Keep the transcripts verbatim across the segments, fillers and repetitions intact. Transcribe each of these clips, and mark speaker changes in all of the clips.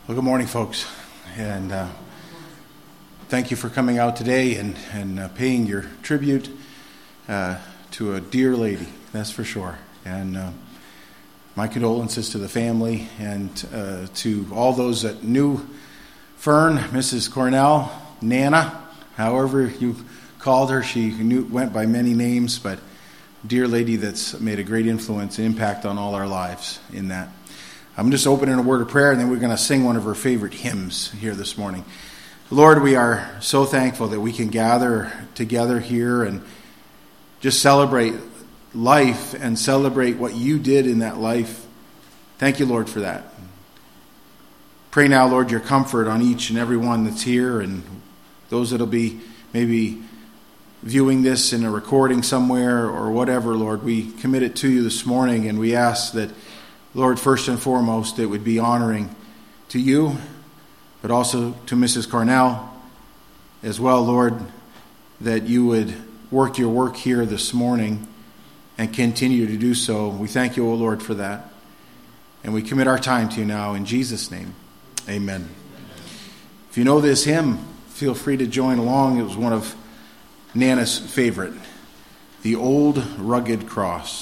Speaker 1: Well, good morning, folks, and uh, thank you for coming out today and, and uh, paying your tribute uh, to a dear lady, that's for sure. And uh, my condolences to the family and uh, to all those that knew Fern, Missus Cornell, Nana, however you called her. She knew, went by many names, but dear lady that's made a great influence and impact on all our lives in that. I'm just opening a word of prayer, and then we're going to sing one of her favorite hymns here this morning. Lord, we are so thankful that we can gather together here and just celebrate life and celebrate what you did in that life. Thank you, Lord, for that. Pray now, Lord, your comfort on each and every one that's here and those that'll be maybe viewing this in a recording somewhere or whatever, Lord. We commit it to you this morning, and we ask that, Lord, first and foremost, it would be honoring to you, but also to Missus Cornell as well, Lord, that you would work your work here this morning and continue to do so. We thank you, O Lord, for that. And we commit our time to you now in Jesus' name. Amen. If you know this hymn, feel free to join along. It was one of Nana's favorite, The Old Rugged Cross.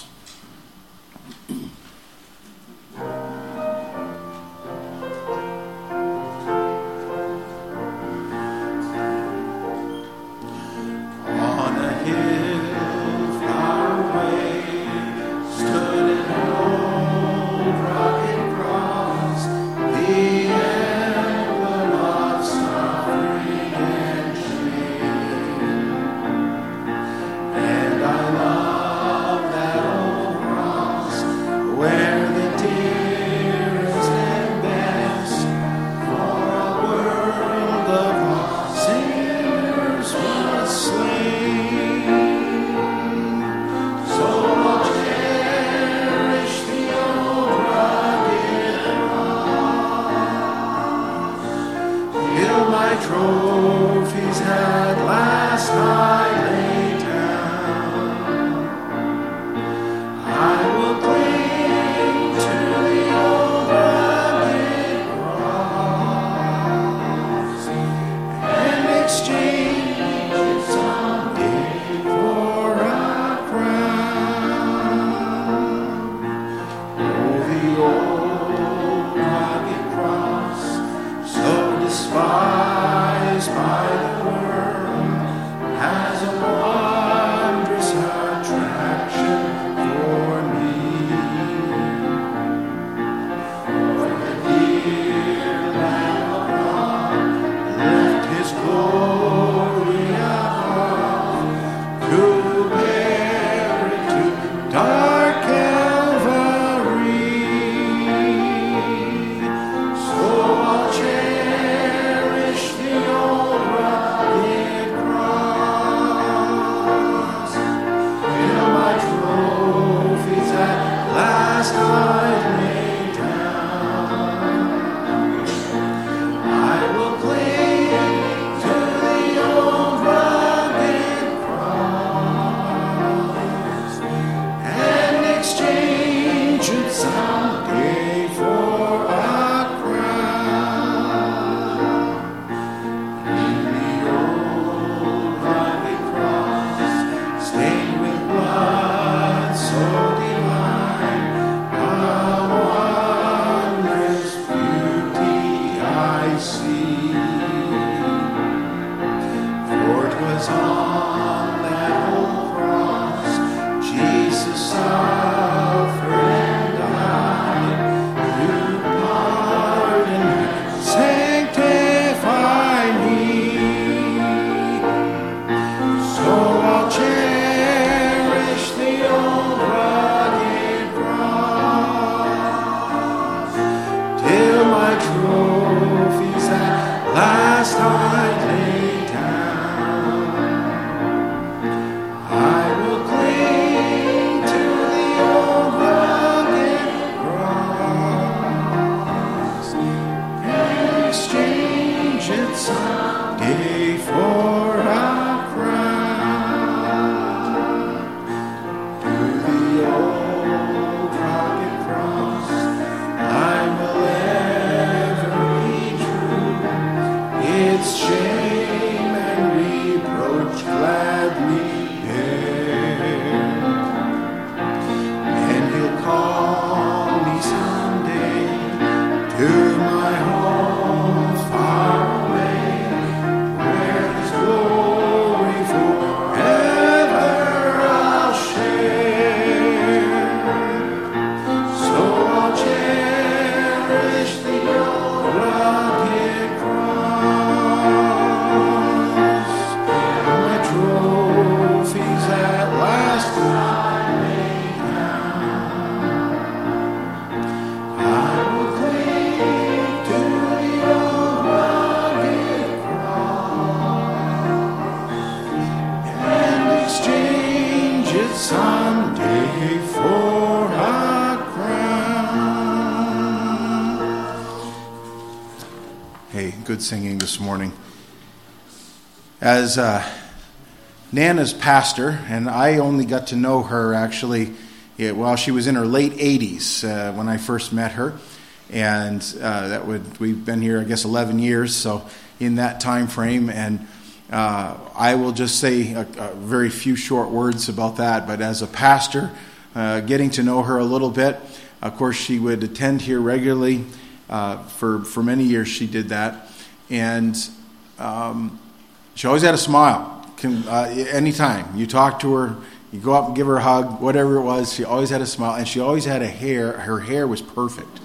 Speaker 2: And I love that old
Speaker 1: Hey, good singing this morning. As uh, Nana's pastor, and I only got to know her actually yeah, while she was in her late eighties uh, when I first met her, and uh, that would we've been here I guess eleven years, so in that time frame, and uh, I will just say a, a very few short words about that. But as a pastor, uh, getting to know her a little bit, of course she would attend here regularly. Uh, for for many years she did that, and um, she always had a smile. Can, uh, anytime you talk to her, you go up and give her a hug, whatever it was, she always had a smile, and she always had a hair. Her hair was perfect.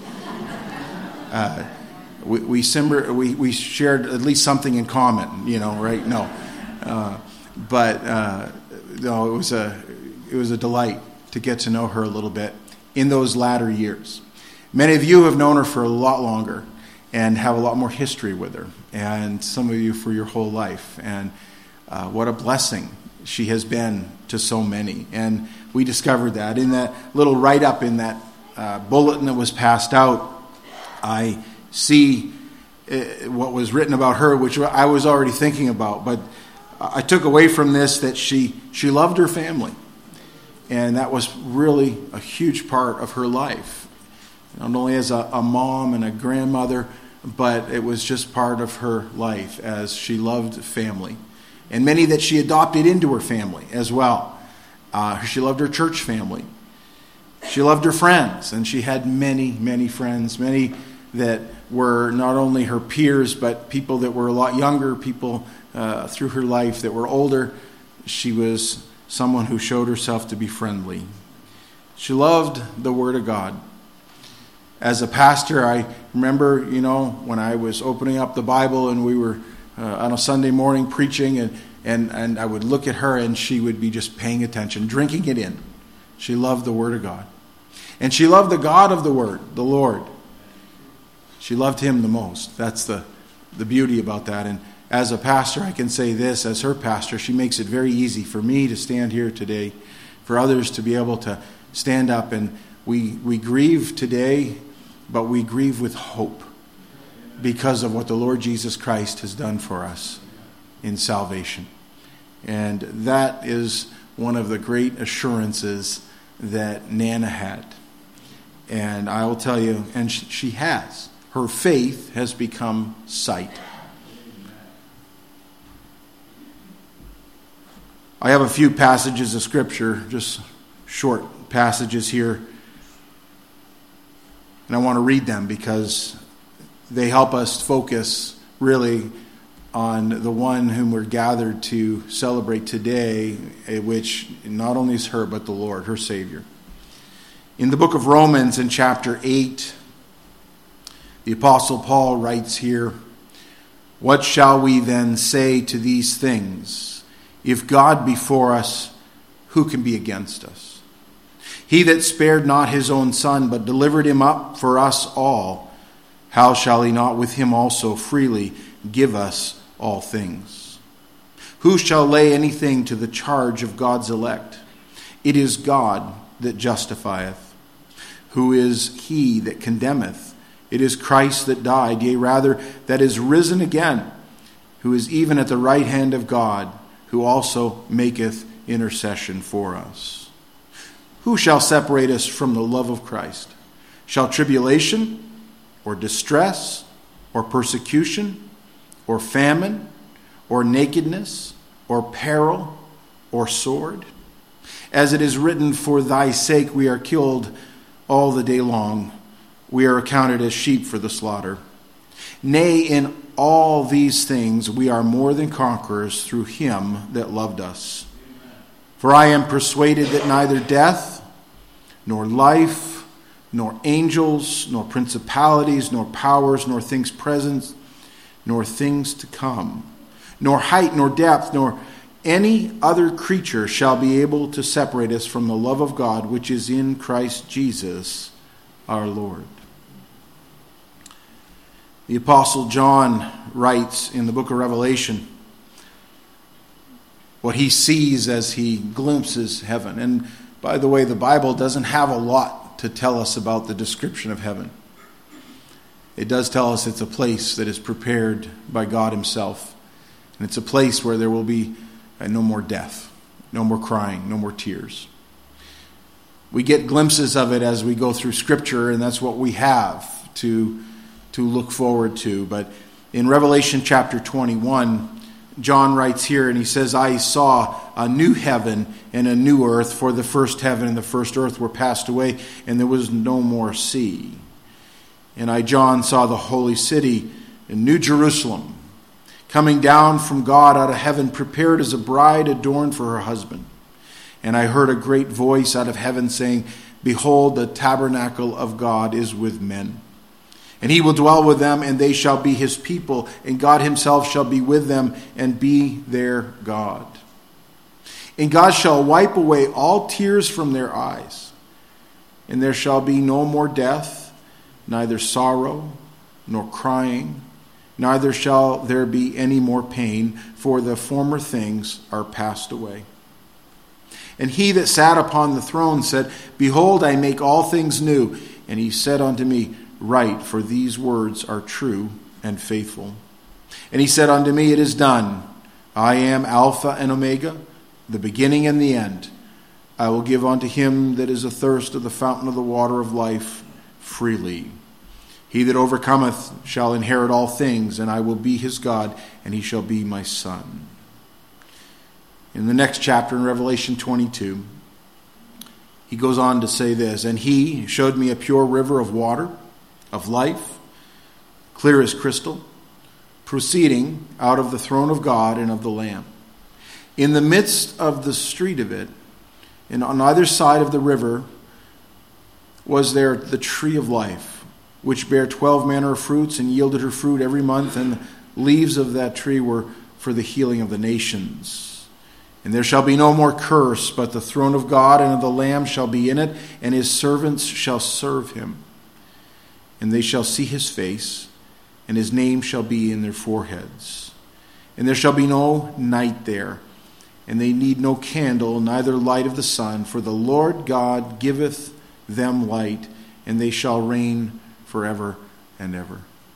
Speaker 1: Uh, we we, simmer, we we shared at least something in common, you know, right? No, uh, but uh, no, it was a it was a delight to get to know her a little bit in those latter years. Many of you have known her for a lot longer and have a lot more history with her, and some of you for your whole life. And uh, what a blessing she has been to so many. And we discovered that in that little write-up in that uh, bulletin that was passed out. I see uh, what was written about her, which I was already thinking about, but I took away from this that she she loved her family, and that was really a huge part of her life. Not only as a, a mom and a grandmother, but it was just part of her life as she loved family. And many that she adopted into her family as well. Uh, she loved her church family. She loved her friends, and she had many, many friends, many that were not only her peers, but people that were a lot younger, people uh, through her life that were older. She was someone who showed herself to be friendly. She loved the Word of God. As a pastor, I remember, you know, when I was opening up the Bible and we were uh, on a Sunday morning preaching, and, and, and I would look at her and she would be just paying attention, drinking it in. She loved the Word of God. And she loved the God of the Word, the Lord. She loved Him the most. That's the, the beauty about that. And as a pastor, I can say this, as her pastor, she makes it very easy for me to stand here today, for others to be able to stand up. And we, we grieve today, but we grieve with hope because of what the Lord Jesus Christ has done for us in salvation. And that is one of the great assurances that Nana had. And I will tell you, and she has. Her faith has become sight. I have a few passages of Scripture, just short passages here. And I want to read them because they help us focus really on the one whom we're gathered to celebrate today, which not only is her, but the Lord, her Savior. In the book of Romans, in chapter eight, the Apostle Paul writes here, "What shall we then say to these things? If God be for us, who can be against us? He that spared not his own Son, but delivered him up for us all, how shall he not with him also freely give us all things? Who shall lay anything to the charge of God's elect? It is God that justifieth. Who is he that condemneth? It is Christ that died, yea, rather, that is risen again, who is even at the right hand of God, who also maketh intercession for us. Who shall separate us from the love of Christ? Shall tribulation, or distress, or persecution, or famine, or nakedness, or peril, or sword? As it is written, for thy sake we are killed all the day long. We are accounted as sheep for the slaughter. Nay, in all these things we are more than conquerors through him that loved us. For I am persuaded that neither death, nor life, nor angels, nor principalities, nor powers, nor things present, nor things to come, nor height, nor depth, nor any other creature shall be able to separate us from the love of God, which is in Christ Jesus our Lord." The Apostle John writes in the book of Revelation what he sees as he glimpses heaven. And by the way, the Bible doesn't have a lot to tell us about the description of heaven. it does tell us it's a place that is prepared by God himself. And it's a place where there will be uh, no more death, no more crying, no more tears. We get glimpses of it as we go through Scripture, and that's what we have to, to look forward to. But in Revelation chapter twenty-one, John writes here, and he says, I saw a new heaven and a new earth, for the first heaven and the first earth were passed away, and there was no more sea. And I, John, saw the holy city, New Jerusalem, coming down from God out of heaven, prepared as a bride adorned for her husband. And I heard a great voice out of heaven saying, Behold, the tabernacle of God is with men. And he will dwell with them, and they shall be his people, and God himself shall be with them and be their God. And God shall wipe away all tears from their eyes, and there shall be no more death, neither sorrow nor crying, neither shall there be any more pain, for the former things are passed away. And he that sat upon the throne said, Behold, I make all things new. And he said unto me, Write, for these words are true and faithful. And he said unto me, It is done. I am Alpha and Omega, the beginning and the end. I will give unto him that is athirst of the fountain of the water of life freely. He that overcometh shall inherit all things, and I will be his God, and he shall be my son. In the next chapter, in Revelation twenty-two, he goes on to say this, And he showed me a pure river of water, of life, clear as crystal, proceeding out of the throne of God and of the Lamb. In the midst of the street of it, and on either side of the river, was there the tree of life, which bare twelve manner of fruits, and yielded her fruit every month, and the leaves of that tree were for the healing of the nations. And there shall be no more curse, but the throne of God and of the Lamb shall be in it, and his servants shall serve him. And they shall see his face, and his name shall be in their foreheads. And there shall be no night there, and they need no candle, neither light of the sun, for the Lord God giveth them light, and they shall reign forever and ever.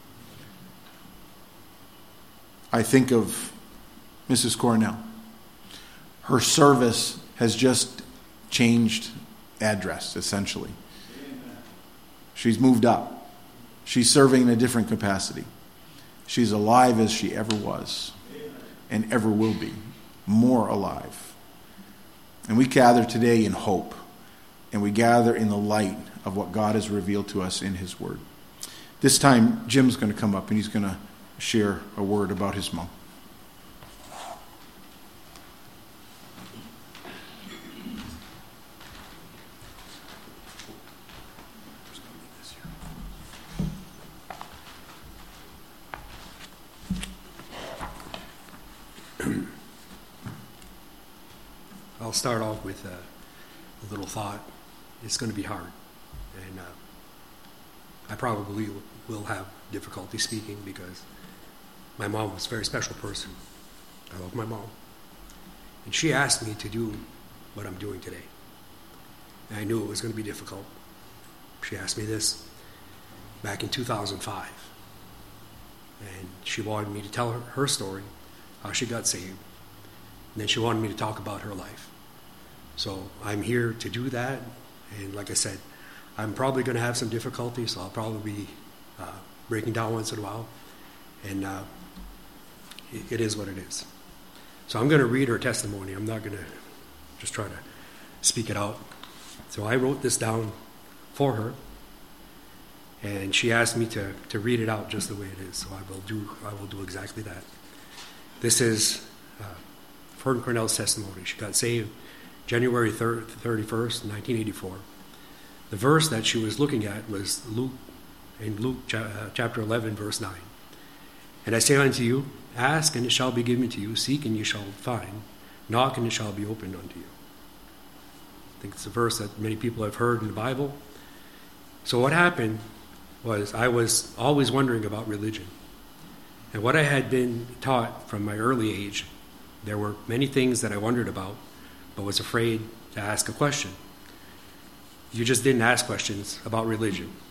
Speaker 1: I think of Missus Cornell. Her service has just changed address, essentially. She's moved up. She's serving in a different capacity. She's alive as she ever was and ever will be, more alive. And we gather today in hope, and we gather in the light of what God has revealed to us in his word. This time, Jim's going to come up, and he's going to share a word about his mom.
Speaker 2: I'll start off with a, a little thought. It's going to be hard, and uh, I probably will have difficulty speaking because my mom was a very special person. I love my mom, and she asked me to do what I'm doing today, and I knew it was going to be difficult. She asked me this back in two thousand five, and she wanted me to tell her her story, how she got saved, and then she wanted me to talk about her life. So I'm here to do that, and like I said, I'm probably going to have some difficulties, so I'll probably be uh, breaking down once in a while, and uh, it, it is what it is. So I'm going to read her testimony. I'm not going to just try to speak it out. So I wrote this down for her, and she asked me to, to read it out just the way it is, so I will do I will do exactly that. This is uh, Fern Cornell's testimony. She got saved January thirty-first, nineteen eighty-four. The verse that she was looking at was Luke, in Luke chapter eleven, verse nine. And I say unto you, ask and it shall be given to you, seek and you shall find, knock and it shall be opened unto you. I think it's a verse that many people have heard in the Bible. So what happened was I was always wondering about religion. And what I had been taught from my early age, there were many things that I wondered about, but was afraid to ask a question. You just didn't ask questions about religion.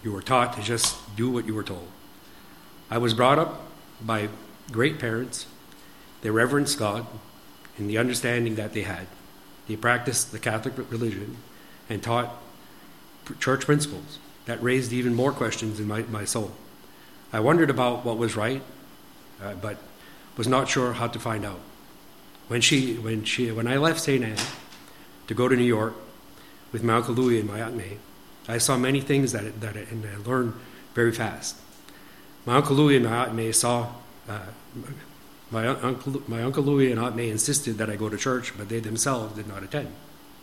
Speaker 2: You were taught to just do what you were told. I was brought up by great parents. They reverenced God in the understanding that they had. They practiced the Catholic religion and taught church principles that raised even more questions in my, my soul. I wondered about what was right, uh, but was not sure how to find out. When she, when she, when I left Saint Anne to go to New York with my Uncle Louis and my Aunt May, I saw many things that, that and I learned very fast. My Uncle Louis and my Aunt May saw, uh, my, uncle, my Uncle Louis and Aunt May insisted that I go to church, but they themselves did not attend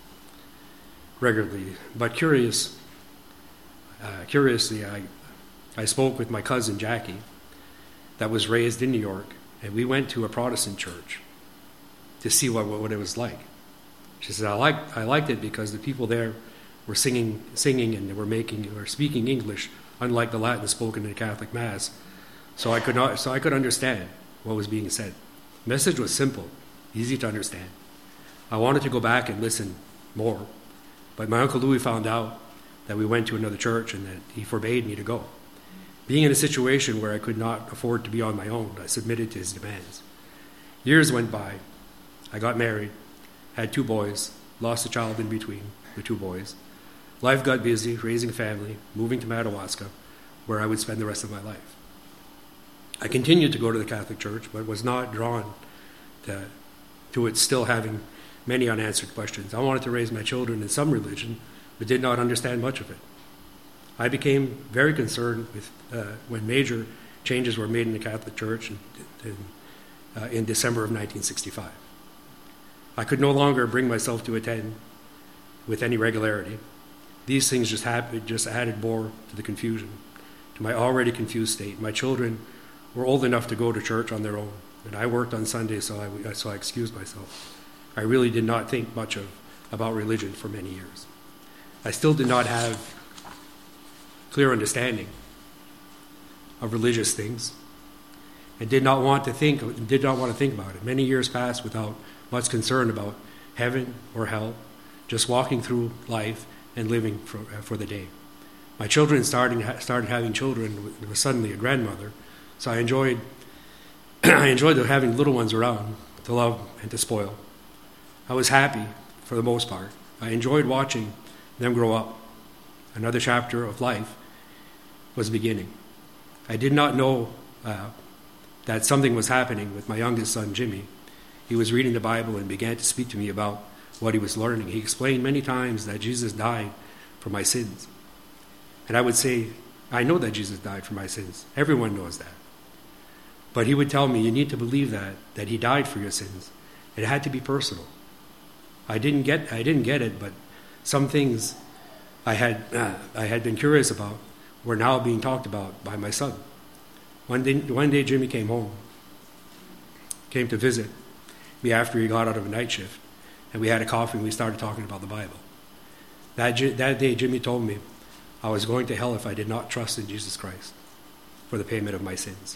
Speaker 2: regularly. But curious, uh, curiously, I, I spoke with my cousin Jackie that was raised in New York, and we went to a Protestant church to see what, what it was like. She said, I liked, I liked it because the people there were singing, singing and they were making, or speaking English, unlike the Latin spoken in the Catholic Mass. So I could not, so I could understand what was being said. The message was simple, easy to understand. I wanted to go back and listen more, but my Uncle Louis found out that we went to another church and that he forbade me to go. Being in a situation where I could not afford to be on my own, I submitted to his demands. Years went by. I got married, had two boys, lost a child in between the two boys. Life got busy, raising a family, moving to Madawaska, where I would spend the rest of my life. I continued to go to the Catholic Church, but was not drawn to, to it still having many unanswered questions. I wanted to raise my children in some religion, but did not understand much of it. I became very concerned with uh, when major changes were made in the Catholic Church in, in, uh, in December of nineteen sixty-five. I could no longer bring myself to attend with any regularity. These things just happened, just added more to the confusion, to my already confused state. My children were old enough to go to church on their own, and I worked on Sundays, so I, so I excused myself. I really did not think much of about religion for many years. I still did not have clear understanding of religious things, and did not want to think did not want to think about it. Many years passed without much concern about heaven or hell, just walking through life and living for, uh, for the day. My children starting started having children. Was suddenly a grandmother, so I enjoyed I enjoyed having little ones around to love and to spoil. I was happy for the most part. I enjoyed watching them grow up. Another chapter of life was beginning. I did not know uh, that something was happening with my youngest son, Jimmy. He was reading the Bible and began to speak to me about what he was learning. He explained many times that Jesus died for my sins. And I would say, I know that Jesus died for my sins. Everyone knows that. But he would tell me, you need to believe that, that he died for your sins. It had to be personal. I didn't get, I didn't get it, but some things I had, uh, I had been curious about were now being talked about by my son. One day, one day Jimmy came home, came to visit me after he got out of a night shift, and we had a coffee and we started talking about the Bible. That, that day Jimmy told me I was going to hell if I did not trust in Jesus Christ for the payment of my sins.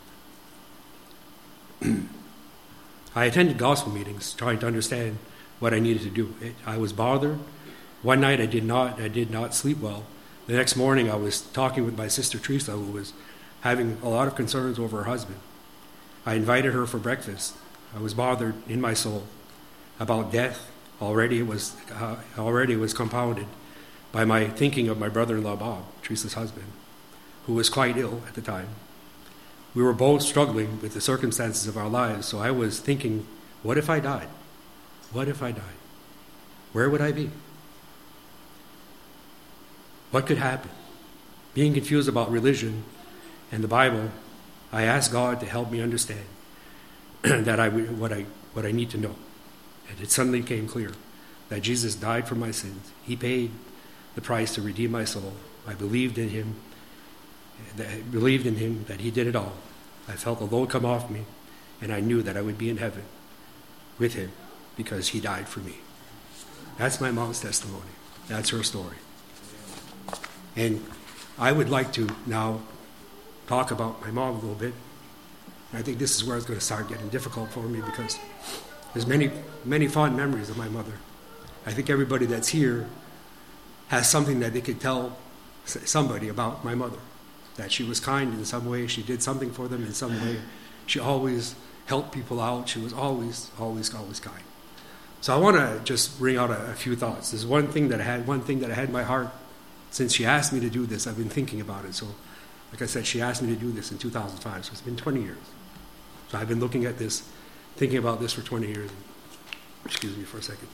Speaker 2: I attended gospel meetings trying to understand what I needed to do. It, I was bothered. One night I did not I did not sleep well. The next morning I was talking with my sister Teresa, who was having a lot of concerns over her husband. I invited her for breakfast. I was bothered in my soul about death. Already it was uh, already it was compounded by my thinking of my brother-in-law Bob, Teresa's husband, who was quite ill at the time. We were both struggling with the circumstances of our lives, so I was thinking, what if I died? What if I died? Where would I be? What could happen? Being confused about religion and the Bible, I asked God to help me understand that I what I what I need to know. And it suddenly became clear that Jesus died for my sins. He paid the price to redeem my soul. I believed in him. I believed in him that he did it all. I felt the load come off me, and I knew that I would be in heaven with him because he died for me. That's my mom's testimony. That's her story. And I would like to now talk about my mom a little bit. I think this is where it's going to start getting difficult for me because there's many, many fond memories of my mother. I think everybody that's here has something that they could tell somebody about my mother, that she was kind in some way, she did something for them in some way. She always helped people out. She was always, always, always kind. So I want to just bring out a, a few thoughts. There's one thing that I had, one thing that I had in my heart since she asked me to do this. I've been thinking about it. So, like I said, she asked me to do this in two thousand five, so it's been twenty years. So I've been looking at this, thinking about this for twenty years. Excuse me for a second.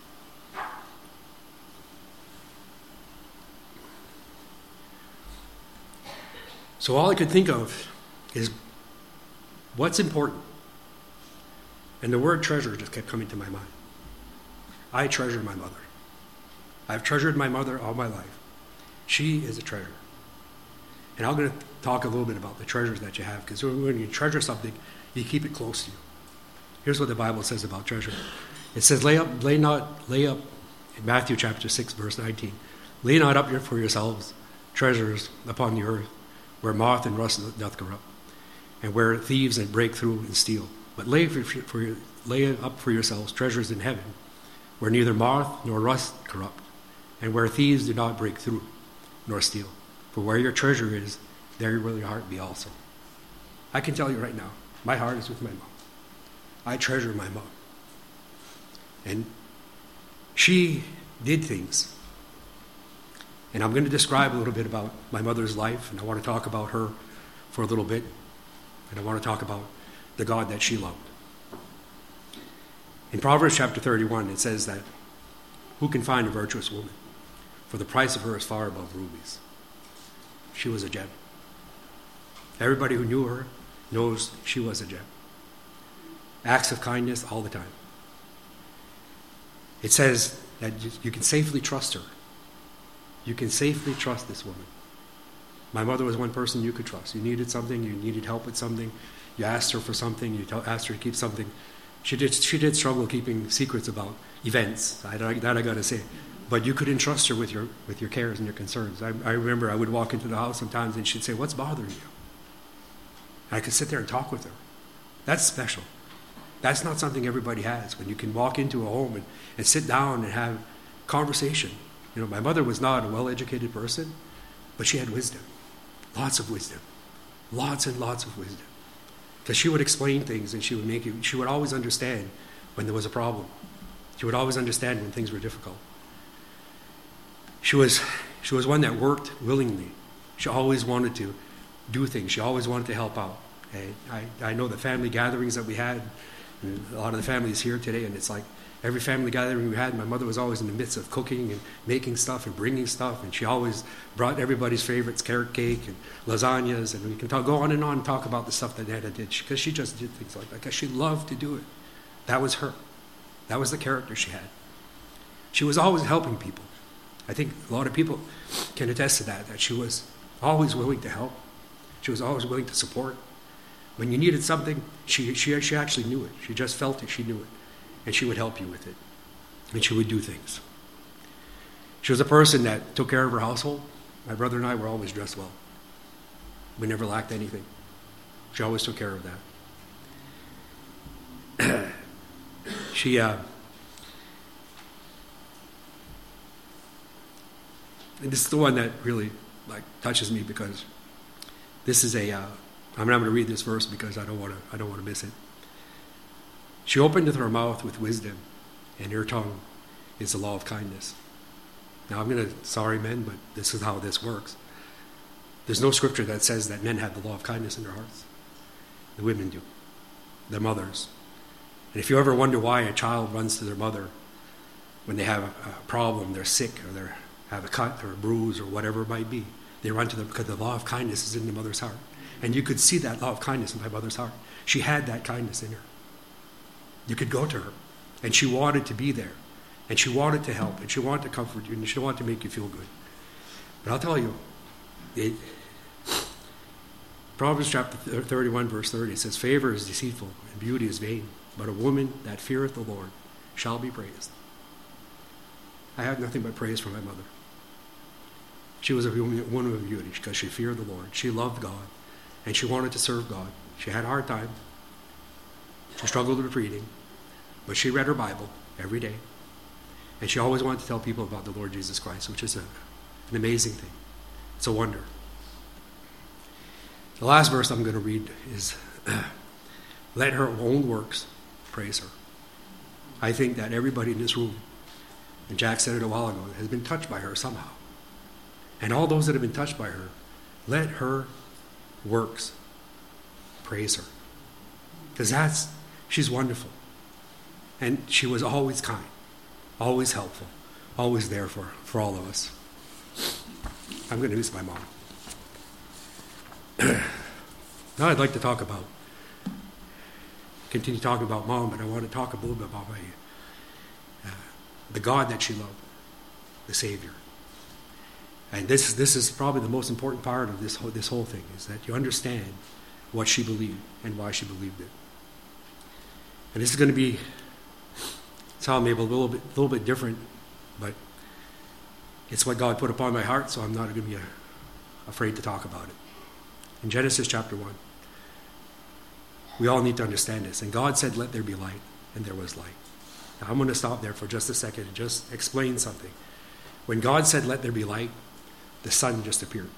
Speaker 2: So all I could think of is what's important. And the word treasure just kept coming to my mind. I treasure my mother. I've treasured my mother all my life. She is a treasure. And I'm going to talk a little bit about the treasures that you have, because when you treasure something, you keep it close to you. Here's what the Bible says about treasure. It says, lay up, lay not, lay up, in Matthew chapter six, verse nineteen, lay not up for yourselves treasures upon the earth, where moth and rust doth corrupt, and where thieves and break through and steal. But lay, for, for your, lay up for yourselves treasures in heaven, where neither moth nor rust corrupt, and where thieves do not break through nor steal. For where your treasure is, there will your heart be also. I can tell you right now, my heart is with my mom. I treasure my mom. And she did things. And I'm going to describe a little bit about my mother's life, and I want to talk about her for a little bit. And I want to talk about the God that she loved. In Proverbs chapter thirty-one, it says that, who can find a virtuous woman? For the price of her is far above rubies. She was a gem. Everybody who knew her knows she was a gem. Acts of kindness all the time. It says that you can safely trust her. You can safely trust this woman. My mother was one person you could trust. You needed something, you needed help with something, you asked her for something, you asked her to keep something. She did, she did struggle keeping secrets about events, I, that I got to say. But you could entrust her with your with your cares and your concerns. I, I remember I would walk into the house sometimes and she'd say, what's bothering you? And I could sit there and talk with her. That's special. That's not something everybody has, when you can walk into a home and, and sit down and have conversation. You know, my mother was not a well-educated person, but she had wisdom. Lots of wisdom. Lots and lots of wisdom. Because she would explain things and she would make you, she would always understand when there was a problem. She would always understand when things were difficult. She was, she was one that worked willingly. She always wanted to do things. She always wanted to help out. And I, I know the family gatherings that we had, and a lot of the families here today, and it's like every family gathering we had, my mother was always in the midst of cooking and making stuff and bringing stuff, and she always brought everybody's favorites, carrot cake and lasagnas, and we can talk, go on and on and talk about the stuff that Nana did, because she just did things like that, because she loved to do it. That was her. That was the character she had. She was always helping people. I think a lot of people can attest to that, that she was always willing to help. She was always willing to support. When you needed something, she, she, she actually knew it. She just felt it, she knew it. And she would help you with it. And she would do things. She was a person that took care of her household. My brother and I were always dressed well. We never lacked anything. She always took care of that. she, uh, and this is the one that really like touches me, because this is a, uh, I'm not going to read this verse because I don't want to, I don't want to miss it. She opened her mouth with wisdom, and her tongue is the law of kindness. Now I'm going to, sorry men, but this is how this works. There's no scripture that says that men have the law of kindness in their hearts. The women do. Their mothers. And if you ever wonder why a child runs to their mother when they have a, a problem, they're sick, or they have a cut or a bruise or whatever it might be, they run to them because the law of kindness is in the mother's heart. And you could see that law of kindness in my mother's heart. She had that kindness in her. You could go to her, and she wanted to be there, and she wanted to help, and she wanted to comfort you, and she wanted to make you feel good. But I'll tell you, it, Proverbs chapter thirty-one, verse thirty, it says, favor is deceitful, and beauty is vain, but a woman that feareth the Lord shall be praised. I have nothing but praise for my mother. She was a woman of beauty because she feared the Lord. She loved God, and she wanted to serve God. She had a hard time. She struggled with reading, but she read her Bible every day. And she always wanted to tell people about the Lord Jesus Christ, which is a, an amazing thing. It's a wonder. The last verse I'm going to read is, let her own works praise her. I think that everybody in this room, and Jack said it a while ago, has been touched by her somehow. And all those that have been touched by her, let her works praise her. Because that's, she's wonderful. And she was always kind, always helpful, always there for, for all of us. I'm going to miss my mom. Now I'd like to talk about, continue talking about mom, but I want to talk a little bit about my, uh, the God that she loved, the Savior. And this, this is probably the most important part of this whole, this whole thing, is that you understand what she believed and why she believed it. And this is going to be, sound maybe a little bit, a little bit different, but it's what God put upon my heart, so I'm not going to be uh, afraid to talk about it. In Genesis chapter one, we all need to understand this. And God said, let there be light, and there was light. Now I'm going to stop there for just a second and just explain something. When God said, let there be light, the sun just appeared.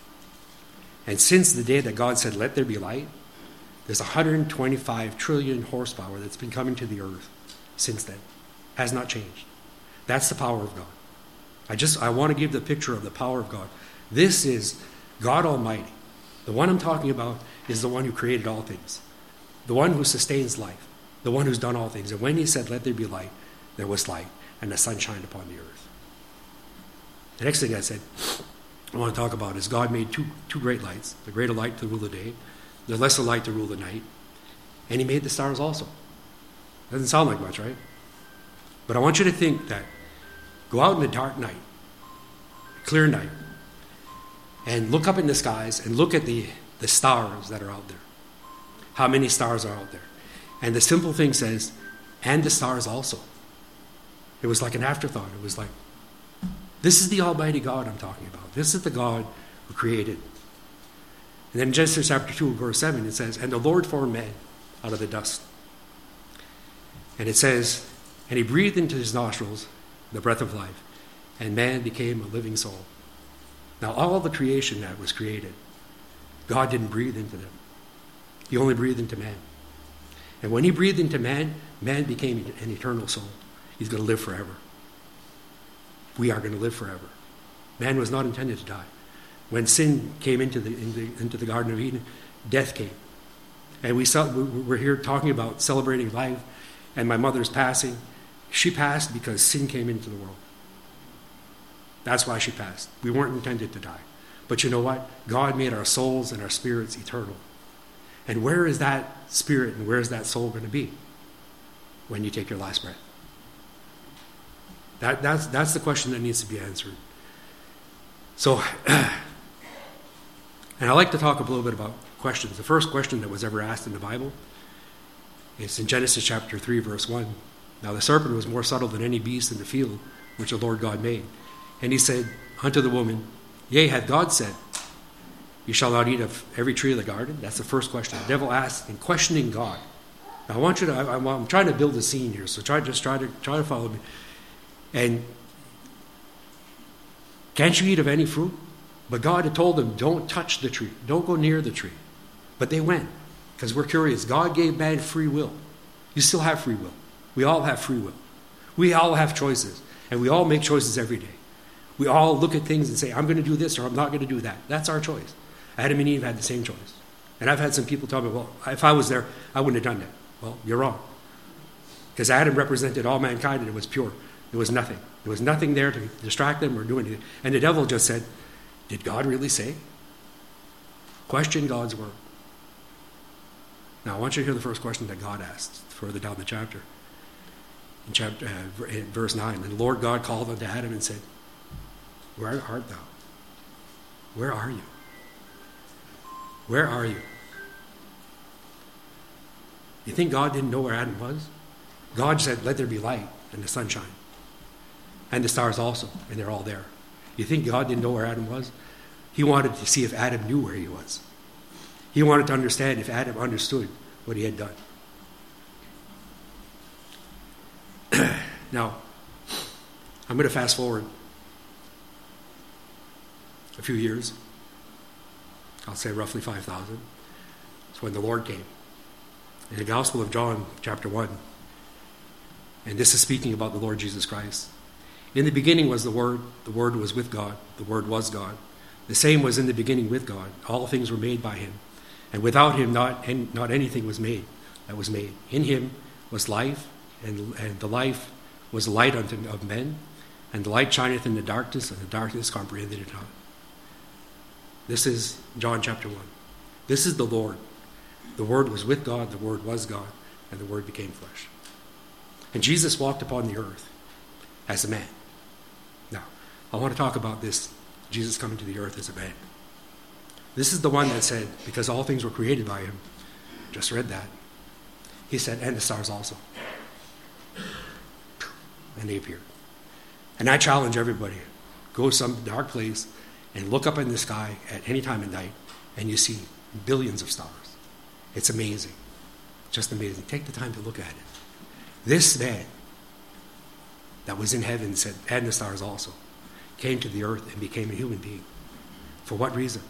Speaker 2: And since the day that God said, let there be light, there's one hundred twenty-five trillion horsepower that's been coming to the earth since then. Has not changed. That's the power of God. I just, I want to give the picture of the power of God. This is God Almighty. The one I'm talking about is the one who created all things. The one who sustains life. The one who's done all things. And when he said, let there be light, there was light, and the sun shined upon the earth. The next thing I said, I want to talk about is God made two, two great lights. The greater light to rule the day, the lesser light to rule the night. And he made the stars also. Doesn't sound like much, right? But I want you to think that go out in a dark night, clear night, and look up in the skies and look at the, the stars that are out there. How many stars are out there? And the simple thing says, and the stars also. It was like an afterthought. It was like, this is the Almighty God I'm talking about. This is the God who created. And then in Genesis chapter two, verse seven, it says, and the Lord formed man out of the dust. And it says, and he breathed into his nostrils the breath of life, and man became a living soul. Now all the creation that was created, God didn't breathe into them. He only breathed into man. And when he breathed into man, man became an eternal soul. He's going to live forever. We are going to live forever. Man was not intended to die. When sin came into the, in the, into the Garden of Eden, death came. And we saw, we're here talking about celebrating life, and my mother's passing. She passed because sin came into the world. That's why she passed. We weren't intended to die. But you know what? God made our souls and our spirits eternal. And where is that spirit and where is that soul going to be when you take your last breath? That, that's, that's the question that needs to be answered. So, and I like to talk a little bit about questions. The first question that was ever asked in the Bible is in Genesis chapter three, verse one. Now the serpent was more subtle than any beast in the field which the Lord God made. And he said unto the woman, yea, hath God said, you shall not eat of every tree of the garden? That's the first question. The devil asked in questioning God. Now I want you to, I, I'm trying to build a scene here, so try just try to try to follow me. And can't you eat of any fruit? But God had told them, don't touch the tree. Don't go near the tree. But they went, because we're curious. God gave man free will. You still have free will. We all have free will. We all have choices. And we all make choices every day. We all look at things and say, I'm going to do this or I'm not going to do that. That's our choice. Adam and Eve had the same choice. And I've had some people tell me, well, if I was there, I wouldn't have done that. Well, you're wrong. Because Adam represented all mankind and it was pure. There was nothing. There was nothing there to distract them or do anything. And the devil just said, did God really say? Question God's word. Now, I want you to hear the first question that God asked further down the chapter. In, chapter, uh, in verse nine, and the Lord God called unto Adam and said, where art thou? Where are you? Where are you? You think God didn't know where Adam was? God said, let there be light, and the sunshine. And the stars also, and they're all there. You think God didn't know where Adam was? He wanted to see if Adam knew where he was. He wanted to understand if Adam understood what he had done. Now, I'm going to fast forward. a few years, I'll say roughly five thousand, it's when the Lord came. In the Gospel of John, chapter one, and this is speaking about the Lord Jesus Christ. In the beginning was the Word, the Word was with God, the Word was God. The same was in the beginning with God. All things were made by him, and without him not, not anything was made that was made. In him was life, and, and the life was the light unto of men, and the light shineth in the darkness, and the darkness comprehended it not. This is John chapter one. This is the Lord. The Word was with God, the Word was God, and the Word became flesh. And Jesus walked upon the earth as a man. Now, I want to talk about this, Jesus coming to the earth as a man. This is the one that said, because all things were created by him, just read that. He said, and the stars also. And they appeared. And I challenge everybody, go to some dark place and look up in the sky at any time of night, and you see billions of stars. It's amazing. Just amazing. Take the time to look at it. This man that was in heaven said, and the stars also, came to the earth and became a human being. For what reason?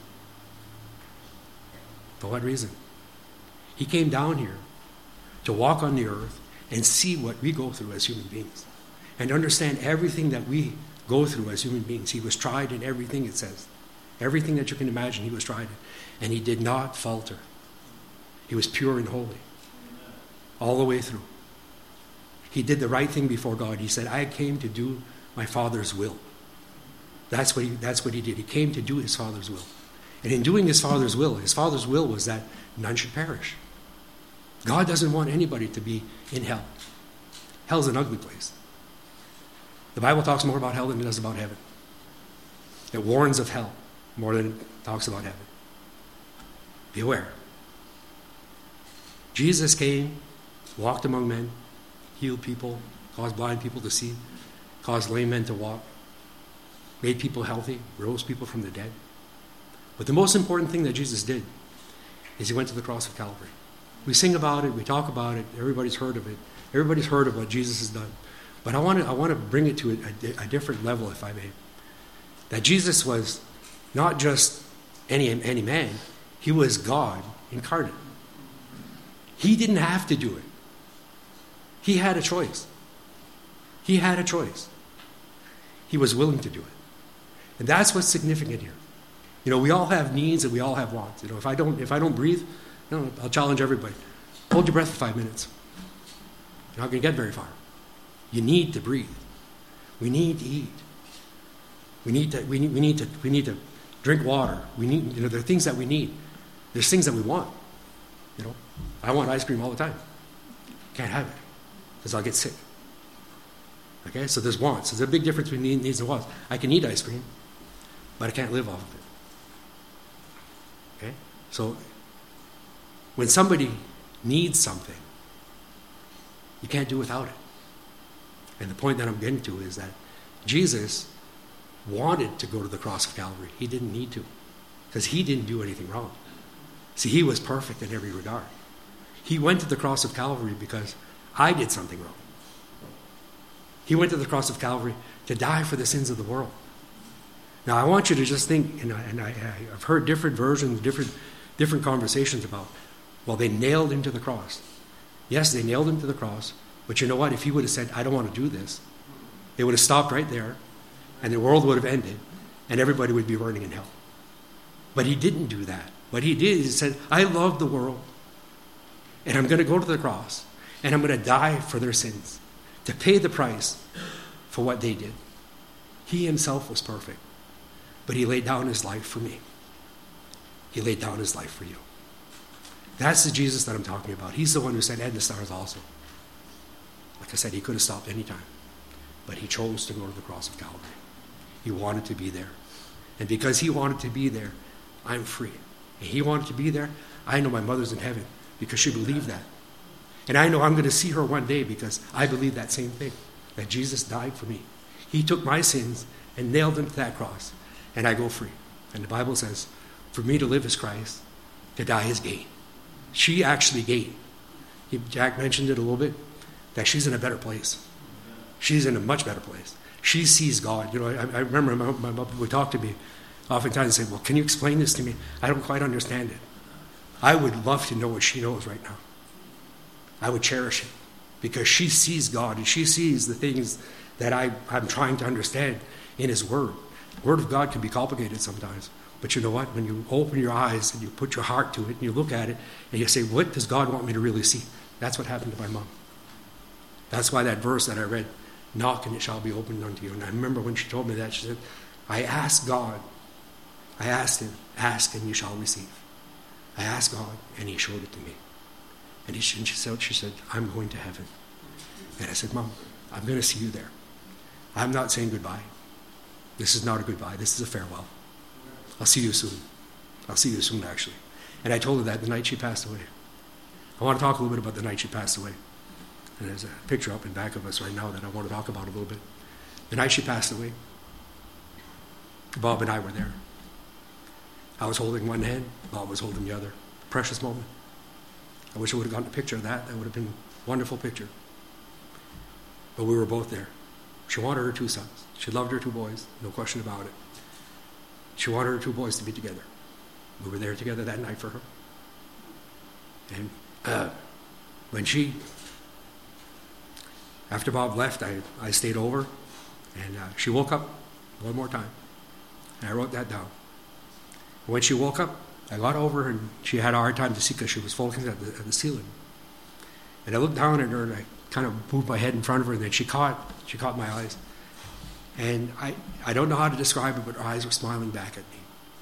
Speaker 2: For what reason? He came down here to walk on the earth and see what we go through as human beings and understand everything that we go through as human beings. He was tried in everything, it says. Everything that you can imagine, he was tried in. And he did not falter. He was pure and holy all the way through. He did the right thing before God. He said, I came to do my Father's will. That's what he, that's what he did. He came to do his Father's will. And in doing his Father's will, his Father's will was that none should perish. God doesn't want anybody to be in hell. Hell's an ugly place. The Bible talks more about hell than it does about heaven. It warns of hell more than it talks about heaven. Beware. Jesus came, walked among men, healed people, caused blind people to see, caused lame men to walk, made people healthy, rose people from the dead. But the most important thing that Jesus did is he went to the cross of Calvary. We sing about it, we talk about it, everybody's heard of it. Everybody's heard of what Jesus has done. But I want to I want to bring it to a, a different level, if I may. That Jesus was not just any, any man, he was God incarnate. He didn't have to do it. He had a choice. He had a choice. He was willing to do it. And that's what's significant here. You know, we all have needs and we all have wants. You know, if I don't if I don't breathe, no, I'll challenge everybody. Hold your breath for five minutes. You're not going to get very far. You need to breathe. We need to eat. We need to we need we need to we need to drink water. We need you know there are things that we need. There's things that we want. You know, I want ice cream all the time. Can't have it because I'll get sick. Okay, so there's wants. There's a big difference between needs and wants. I can eat ice cream, but I can't live off of it. Okay, so when somebody needs something, you can't do without it. And the point that I'm getting to is that Jesus wanted to go to the cross of Calvary. He didn't need to, because he didn't do anything wrong. See, he was perfect in every regard. He went to the cross of Calvary because I did something wrong. He went to the cross of Calvary to die for the sins of the world. Now, I want you to just think, and, I, and I, I've heard different versions, different, different conversations about, well, they nailed him to the cross. Yes, they nailed him to the cross, but you know what? If he would have said, I don't want to do this, they would have stopped right there, and the world would have ended, and everybody would be burning in hell. But he didn't do that. What he did is he said, I love the world, and I'm going to go to the cross, and I'm going to die for their sins, to pay the price for what they did. He himself was perfect, but he laid down his life for me. He laid down his life for you. That's the Jesus that I'm talking about. He's the one who said, and the stars also. Like I said, he could have stopped any time, but he chose to go to the cross of Calvary. He wanted to be there. And because he wanted to be there, I'm free. And he wanted to be there. I know my mother's in heaven because she believed that. And I know I'm going to see her one day because I believe that same thing, that Jesus died for me. He took my sins and nailed them to that cross, and I go free. And the Bible says, for me to live is Christ, to die is gain. She actually gained. Jack mentioned it a little bit, that she's in a better place. She's in a much better place. She sees God. You know, I, I remember my, my mother would talk to me oftentimes say, well, can you explain this to me? I don't quite understand it. I would love to know what she knows right now. I would cherish it because she sees God and she sees the things that I, I'm trying to understand in His Word. The Word of God can be complicated sometimes. But you know what? When you open your eyes and you put your heart to it and you look at it and you say, what does God want me to really see? That's what happened to my mom. That's why that verse that I read, knock and it shall be opened unto you. And I remember when she told me that, she said, I asked God, I asked Him, ask and you shall receive. I asked God and He showed it to me. And, he, and she, said, she said, I'm going to heaven. And I said, Mom, I'm going to see you there. I'm not saying goodbye. This is not a goodbye. This is a farewell. I'll see you soon. I'll see you soon, actually. And I told her that the night she passed away. I want to talk a little bit about the night she passed away. And there's a picture up in back of us right now that I want to talk about a little bit. The night she passed away, Bob and I were there. I was holding one hand, Bob was holding the other. Precious moment. I wish I would have gotten a picture of that. That would have been a wonderful picture. But we were both there. She wanted her two sons. She loved her two boys, no question about it. She wanted her two boys to be together. We were there together that night for her. And uh, when she, after Bob left, I, I stayed over, and uh, she woke up one more time. And I wrote that down. When she woke up, I got over her, and she had a hard time to see because she was focusing at the, at the ceiling. And I looked down at her, and I kind of moved my head in front of her, and then she caught, she caught my eyes. And I, I don't know how to describe it, but her eyes were smiling back at me.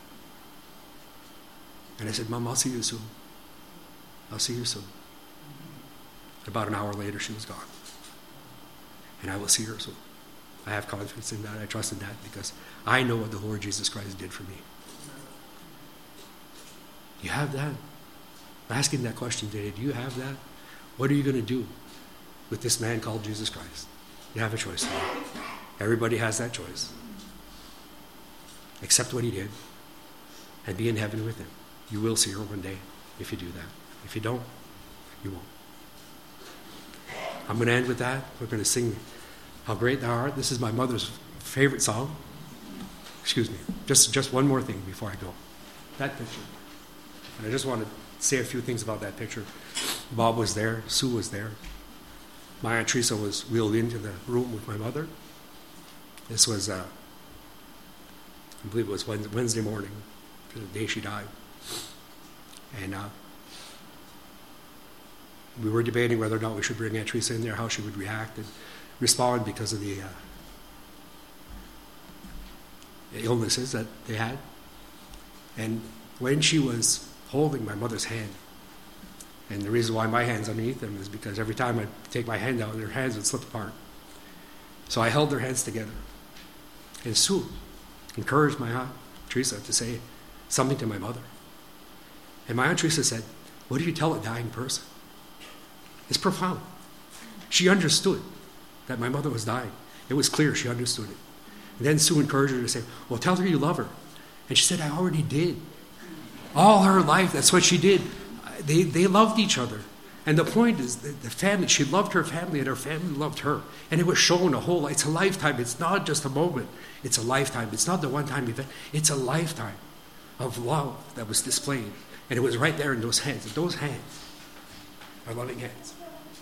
Speaker 2: And I said, Mom, I'll see you soon. I'll see you soon. About an hour later, she was gone. And I will see her soon. I have confidence in that. I trust in that because I know what the Lord Jesus Christ did for me. You have that? I'm asking that question today. Do you have that? What are you going to do with this man called Jesus Christ? You have a choice today. Everybody has that choice. Accept what He did and be in heaven with Him. You will see her one day if you do that. If you don't, you won't. I'm going to end with that. We're going to sing How Great Thou Art. This is my mother's favorite song. Excuse me. Just, just one more thing before I go. That picture. And I just want to say a few things about that picture. Bob was there. Sue was there. My Aunt Teresa was wheeled into the room with my mother. This was, uh, I believe it was Wednesday morning, the day she died. And uh, we were debating whether or not we should bring Aunt Teresa in there, how she would react and respond because of the, uh, the illnesses that they had. And when she was holding my mother's hand, and the reason why my hand's underneath them is because every time I take my hand out, their hands would slip apart. So I held their hands together. And Sue encouraged my Aunt Teresa to say something to my mother. And my Aunt Teresa said, what do you tell a dying person? It's profound. She understood that my mother was dying. It was clear she understood it. And then Sue encouraged her to say, well, tell her you love her. And she said, I already did. All her life, that's what she did. They, they loved each other. And the point is, the, the family, she loved her family and her family loved her. And it was shown a whole, it's a lifetime. It's not just a moment. It's a lifetime. It's not the one-time event. It's a lifetime of love that was displayed. And it was right there in those hands. And those hands are loving hands.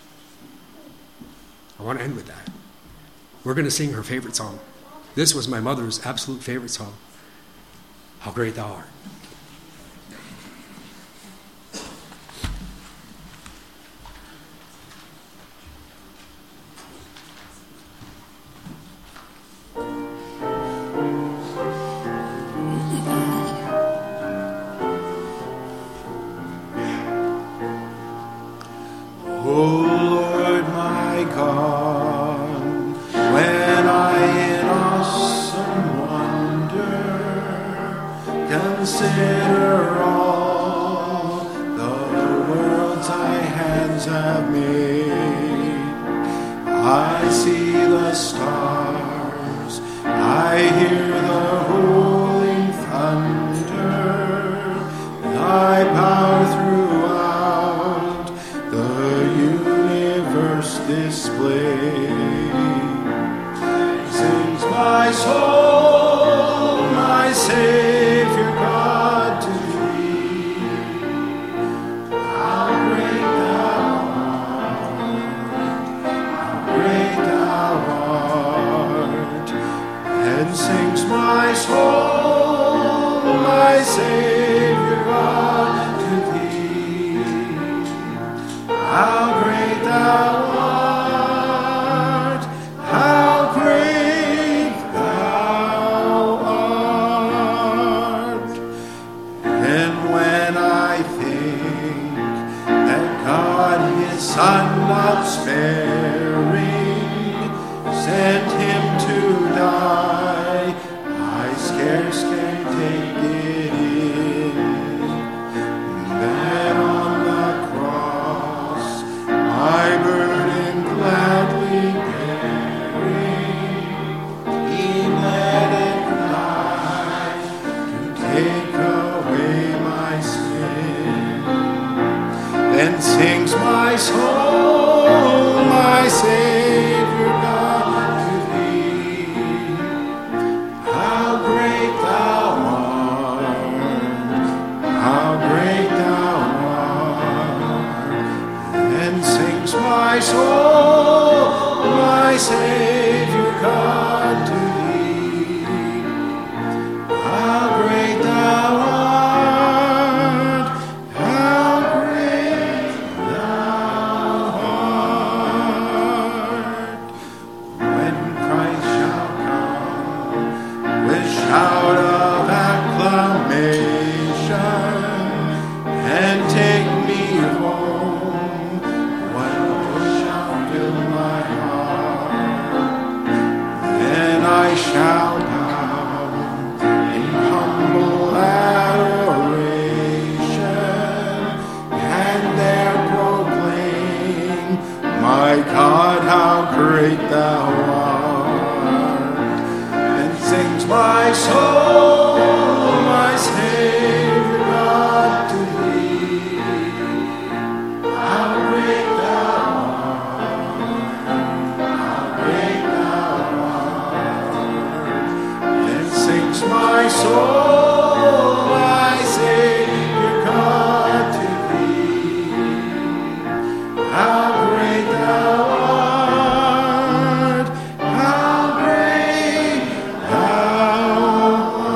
Speaker 2: I want to end with that. We're going to sing her favorite song. This was my mother's absolute favorite song. How Great Thou Art.
Speaker 1: Consider all the worlds thy hands have made. I see the stars, I hear the rolling thunder, thy power throughout the universe displayed. Sings my soul, my Savior, Son not sparing, sent him to die. I scarce can take it in, that on the cross my burden gladly bearing, he let it fly to take away my sin. Then sings my soul, my Savior God, to thee. How great thou art, how great thou art. Then sings my soul, my Savior God, to thee. How great thou art, how great thou art. When Christ shall come with shout of acclamation and take me home, when joy shall fill my heart, then I shall bow in humble adoration and there proclaim, my God, how great thou art. And sings my soul, my Savior God, to thee. How great thou art, how great thou art. Then sings my soul, my Savior God, to thee. How great thou art, how great thou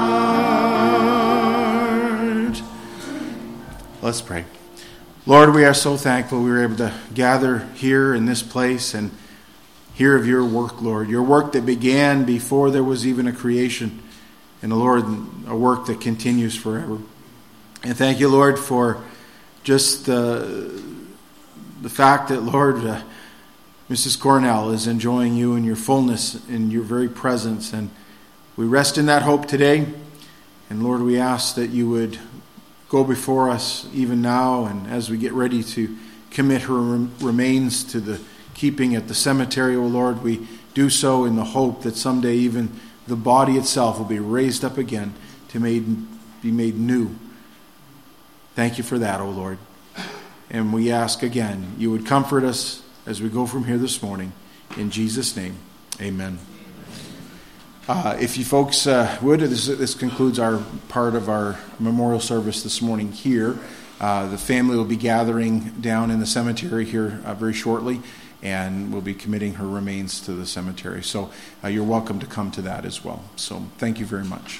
Speaker 1: art. Let's pray. Lord, we are so thankful we were able to gather here in this place and hear of your work, Lord. Your work that began before there was even a creation. And, Lord, a work that continues forever. And thank you, Lord, for just the, the fact that, Lord, uh, Missus Cornell is enjoying you in your fullness, in your very presence. And we rest in that hope today. And, Lord, we ask that you would go before us even now, and as we get ready to commit her remains to the keeping at the cemetery, O Lord, we do so in the hope that someday even the body itself will be raised up again to made, be made new. Thank you for that, O Lord. And we ask again, you would comfort us as we go from here this morning. In Jesus' name, amen. Uh, if you folks uh, would, this, this concludes our part of our memorial service this morning here. Uh, the family will be gathering down in the cemetery here uh, very shortly, and we'll be committing her remains to the cemetery. So uh, you're welcome to come to that as well. So thank you very much.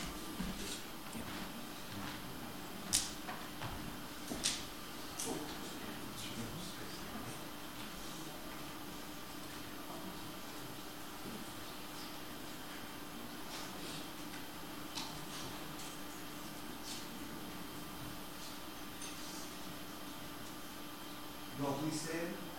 Speaker 3: Please stand.